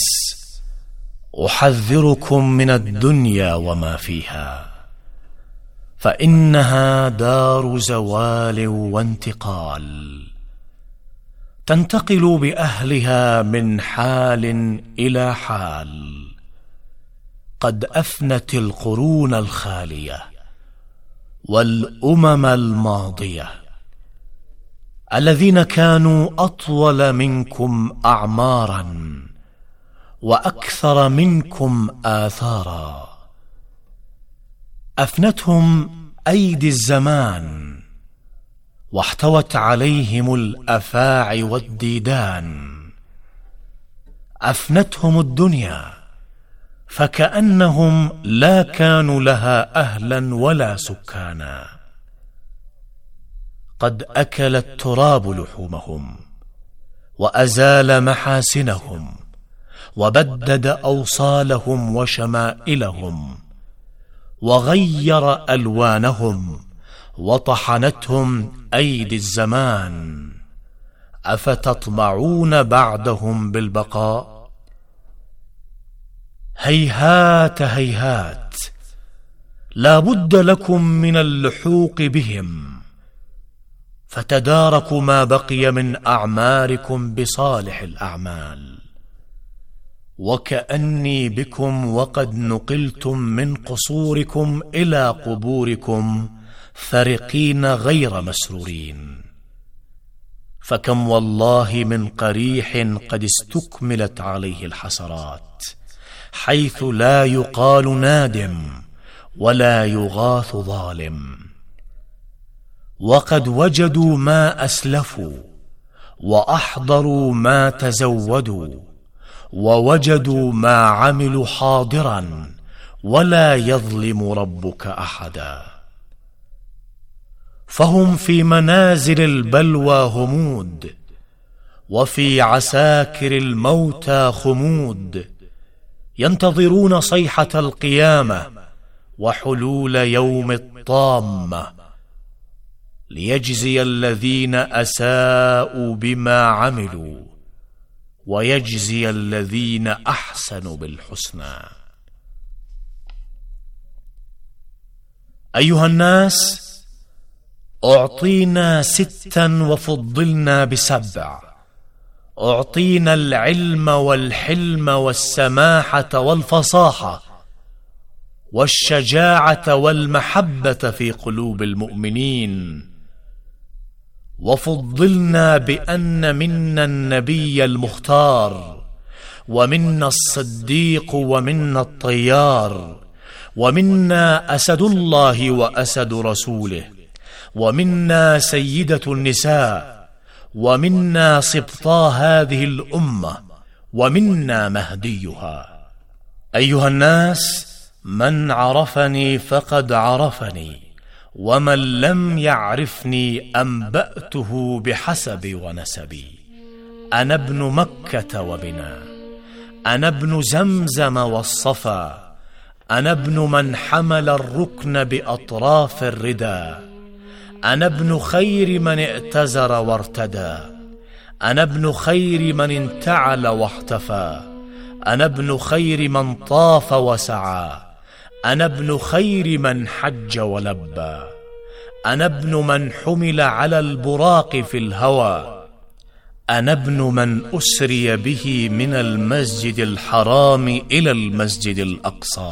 أحذركم من الدنيا وما فيها، فإنها دار زوال وانتقال، تنتقل بأهلها من حال إلى حال. قد أفنت القرون الخالية والأمم الماضية الذين كانوا أطول منكم أعمارا وأكثر منكم آثارا، أفنتهم أيدي الزمان واحتوت عليهم الأفاعي والديدان، أفنتهم الدنيا فكأنهم لا كانوا لها أهلا ولا سكانا. قد أكل التراب لحومهم وأزال محاسنهم وبدد أوصالهم وشمائلهم وغير ألوانهم وطحنتهم أيدي الزمان. أفتطمعون بعدهم بالبقاء؟ هيهات هيهات، لا بد لكم من اللحوق بهم، فتداركوا ما بقي من أعماركم بصالح الأعمال. وكأني بكم وقد نقلتم من قصوركم إلى قبوركم فرقين غير مسرورين. فكم والله من قريح قد استكملت عليه الحسرات، حيث لا يقال نادم ولا يغاث ظالم. وقد وجدوا ما أسلفوا وأحضروا ما تزودوا، ووجدوا ما عملوا حاضرا، ولا يظلم ربك أحدا. فهم في منازل البلوى همود، وفي عساكر الموتى خمود، ينتظرون صيحة القيامة وحلول يوم الطامة، ليجزي الذين أساءوا بما عملوا ويجزي الذين أحسنوا بالحسنى. أيها الناس، أعطينا 6 وفضلنا ب7. أعطينا العلم والحلم والسماحة والفصاحة والشجاعة والمحبة في قلوب المؤمنين، وفضلنا بأن منا النبي المختار، ومنا الصديق، ومنا الطيار، ومنا أسد الله وأسد رسوله، ومنا سيدة النساء، ومنا سبطا هذه الأمة، ومنا مهديها. أيها الناس، من عرفني فقد عرفني، ومن لم يعرفني أنبأته بحسبي ونسبي. أنا ابن مكة وبنا، أنا ابن زمزم والصفا، أنا ابن من حمل الركن بأطراف الردى، أنا ابن خير من ائتزر وارتدى، أنا ابن خير من انتعل واحتفى، أنا ابن خير من طاف وسعى، أنا ابن خير من حج ولبى، أنا ابن من حمل على البراق في الهوى، أنا ابن من أسري به من المسجد الحرام إلى المسجد الأقصى،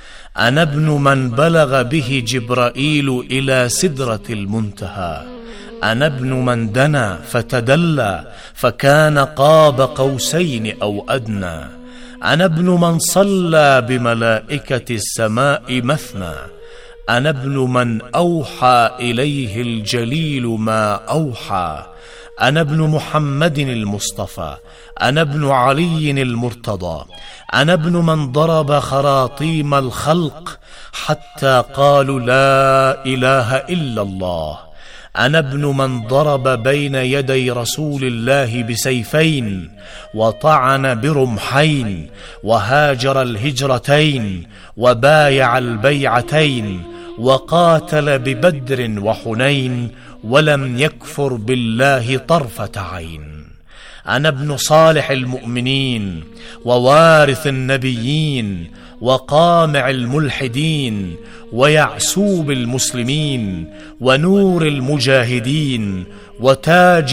أنا ابن من بلغ به جبرائيل إلى سدرة المنتهى، أنا ابن من دنا فتدلى فكان قاب قوسين أو أدنى، أنا ابن من صلى بملائكة السماء مثنى، أنا ابن من أوحى إليه الجليل ما أوحى، أنا ابن محمد المصطفى، أنا ابن علي المرتضى، أنا ابن من ضرب خراطيم الخلق حتى قالوا لا إله إلا الله، أنا ابن من ضرب بين يدي رسول الله بسيفين، وطعن برمحين، وهاجر الهجرتين، وبايع البيعتين، وقاتل ببدر وحنين، ولم يكفر بالله طرفة عين. أنا ابن صالح المؤمنين، ووارث النبيين، وقامع الملحدين، ويعسوب المسلمين، ونور المجاهدين، وتاج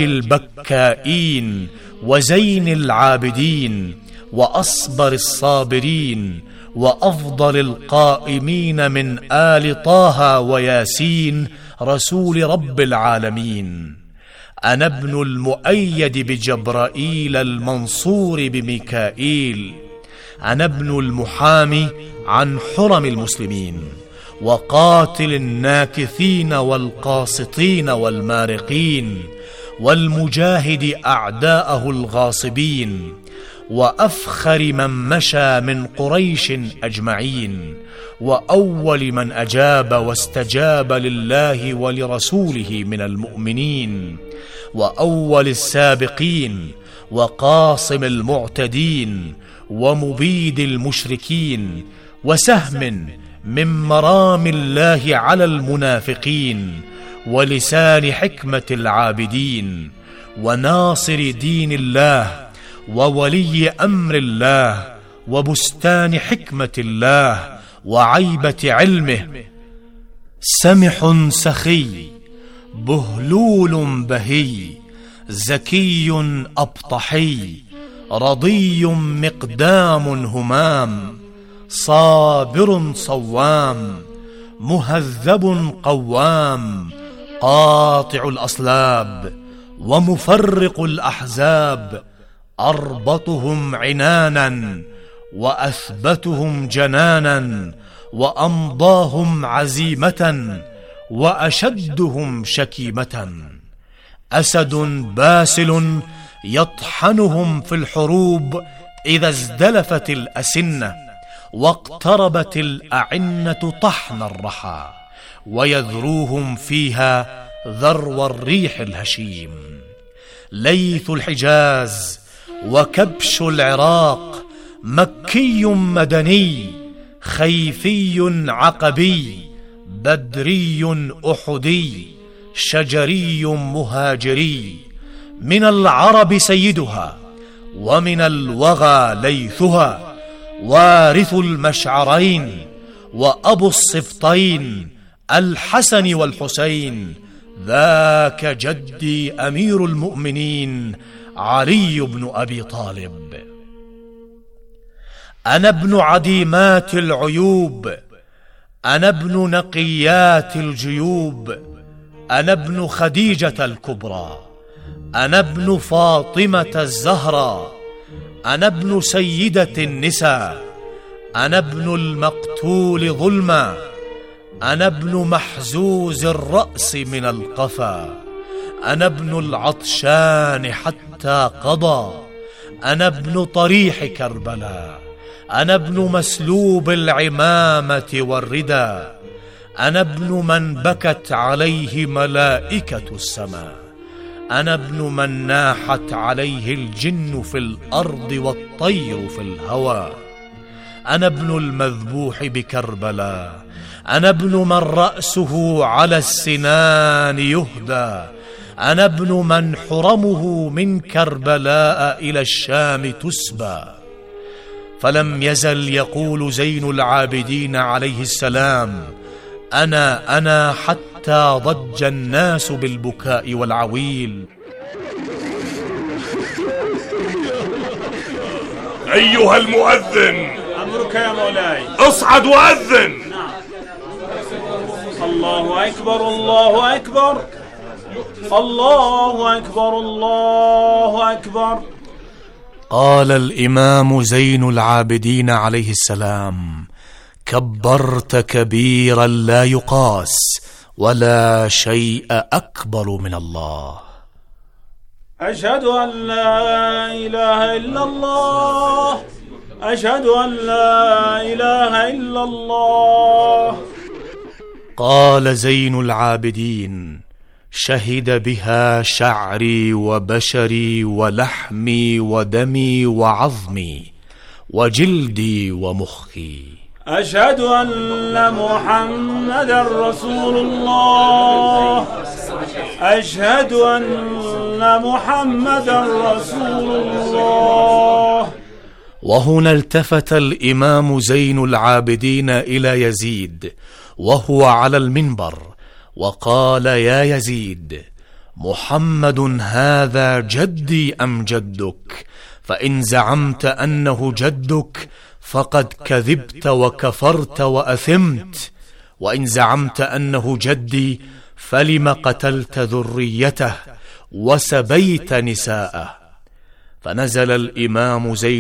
البكائين، وزين العابدين، وأصبر الصابرين، وأفضل القائمين من آل طه وياسين رسول رب العالمين. أنا ابن المؤيد بجبرائيل المنصور بميكائيل، أنا ابن المحامي عن حرم المسلمين، وقاتل الناكثين والقاسطين والمارقين، والمجاهد أعداءه الغاصبين، وأفخر من مشى من قريش أجمعين، وأول من أجاب واستجاب لله ولرسوله من المؤمنين، وأول السابقين، وقاصم المعتدين، ومبيد المشركين، وسهم من مرام الله على المنافقين، ولسان حكمة العابدين، وناصر دين الله، وولي أمر الله، وبستان حكمة الله، وعيبة علمه، سمح سخي، بهلول بهي، زكي أبطحي، رضي مقدام همام، صابر صوام، مهذب قوام، قاطع الأصلاب، ومفرق الأحزاب، أربطهم عنانا، وأثبتهم جنانا، وأمضاهم عزيمة، وأشدهم شكيمة، أسد باسل يطحنهم في الحروب إذا ازدلفت الأسنة، واقتربت الأعنة طحن الرحى، ويذروهم فيها ذرو الريح الهشيم، ليث الحجاز، وكبش العراق، مكي مدني، خيفي عقبي، بدري أحدي، شجري مهاجري، من العرب سيدها، ومن الوغى ليثها، وارث المشعرين، وأبو الصفتين، الحسن والحسين، ذاك جدي أمير المؤمنين علي بن أبي طالب. أنا ابن عديمات العيوب، أنا ابن نقيات الجيوب، أنا ابن خديجة الكبرى، أنا ابن فاطمة الزهراء، أنا ابن سيدة النساء، أنا ابن المقتول ظلما، أنا ابن محزوز الرأس من القفا، أنا ابن العطشان حتى قضى، أنا ابن طريح كربلاء، أنا ابن مسلوب العمامة والردى، أنا ابن من بكت عليه ملائكة السماء، أنا ابن من ناحت عليه الجن في الأرض والطير في الهوى، أنا ابن المذبوح بكربلاء، أنا ابن من رأسه على السنان يهدى، أنا ابن من حرمه من كربلاء إلى الشام تسبى. فلم يزل يقول زين العابدين عليه السلام: أنا حتى ضج الناس بالبكاء والعويل. أيها المؤذن، أمرك يا مولاي. اصعد وأذن. الله أكبر، الله أكبر، الله أكبر، الله أكبر. قال الإمام زين العابدين عليه السلام: كبرت كبيرا لا يقاس، ولا شيء أكبر من الله. أشهد أن لا إله إلا الله، أشهد أن لا إله إلا الله. قال زين العابدين: شهد بها شعري وبشري ولحمي ودمي وعظمي وجلدي ومخي. أشهد أن محمدا رسول الله، أشهد أن محمدا رسول الله. وهنا التفت الإمام زين العابدين إلى يزيد وهو على المنبر وقال: يا يزيد، محمد هذا جدي أم جدك؟ فإن زعمت أنه جدك فقد كذبت وكفرت وأثمت، وإن زعمت أنه جدي فلم قتلت ذريته وسبيت نساءه. فنزل الإمام زين